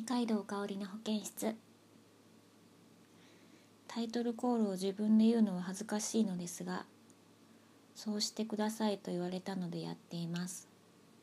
海道香織の保健室。タイトルコールを自分で言うのは恥ずかしいのですが、そうしてくださいと言われたのでやっています。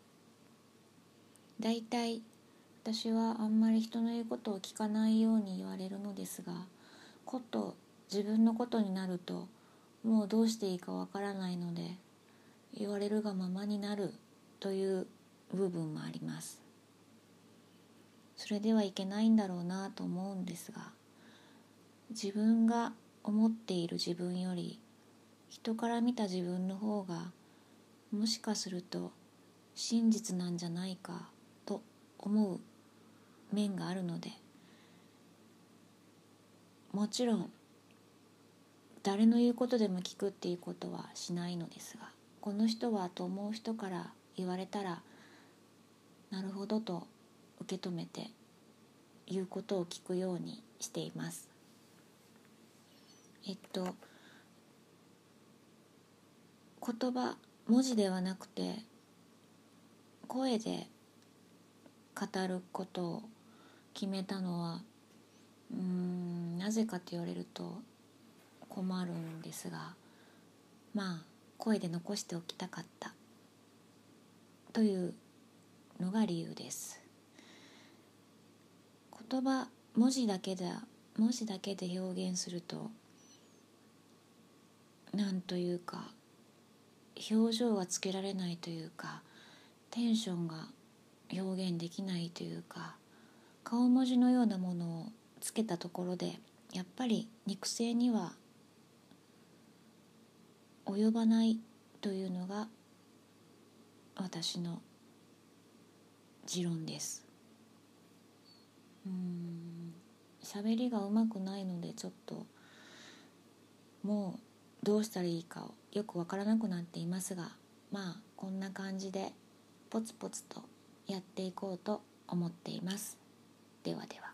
だいたい私はあんまり人の言うことを聞かないように言われるのですが、こと自分のことになるともうどうしていいかわからないので、言われるがままになるという部分もあります。それではいけないんだろうなと思うんですが、自分が思っている自分より人から見た自分の方がもしかすると真実なんじゃないかと思う面があるので、もちろん誰の言うことでも聞くっていうことはしないのですが、この人はと思う人から言われたらなるほどと受け止めて言うことを聞くようにしています。言葉、文字ではなくて声で語ることを決めたのはなぜかと言われると困るんですが、声で残しておきたかったというのが理由です。言葉、文字だけで表現するとなんというか表情がつけられないというか、テンションが表現できないというか、顔文字のようなものをつけたところでやっぱり肉声には及ばないというのが私の持論です。喋りがうまくないのでちょっともうどうしたらいいかをよくわからなくなっていますが、こんな感じでポツポツとやっていこうと思っています。ではでは。